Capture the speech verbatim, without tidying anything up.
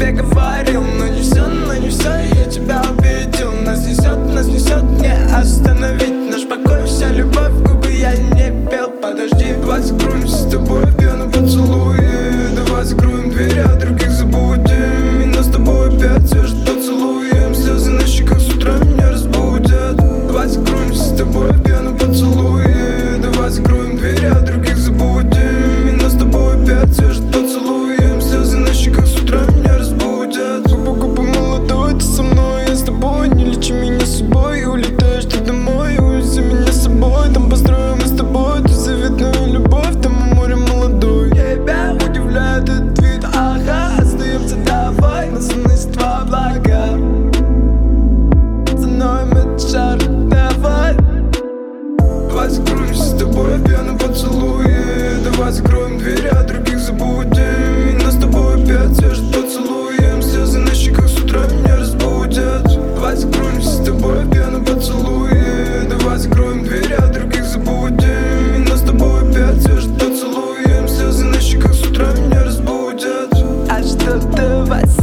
тебе говорил. Но не все, но не все, я тебя убедил. Нас несет, нас несет, не остановить наш покой, вся любовь, губы я не пел. Подожди, давай закроемся с тобой в пьяном поцелуе. Давай закроем двери, а других забудем. И нас с тобой опять свежит поцелуем. Слезы на щеках с утра меня разбудят. Давай закроемся с тобой в пьяном поцелуе. Давай закроем двери, а других забудем. И нас с тобой опять свежит поцелуем. Слезы на щеках с утра меня разбудят. Губа, губа молодой, ты со мной, я с тобой. Не лечи меня судьбой, улетаешь ты домой. Увези меня с собой, там построим мы с тобой ту заветную любовь, там у моря молодой. Тебя удивляет этот вид, ага. Остаемся давай, на сонничество блага. Становим этот шар, давай. Давай закроемся с тобой в пьяном поцелуе. Давай закроем двери, а других забудем. И нас с тобой опять свежит поцелуем. Слезы на щеках с утра меня разбудят. Давай закроемся с тобой в пьяном поцелуе. Давай закроем двери, а других забудем. И нас с тобой опять свежит поцелуем. Слезы на щеках с утра меня разбудят. А что давай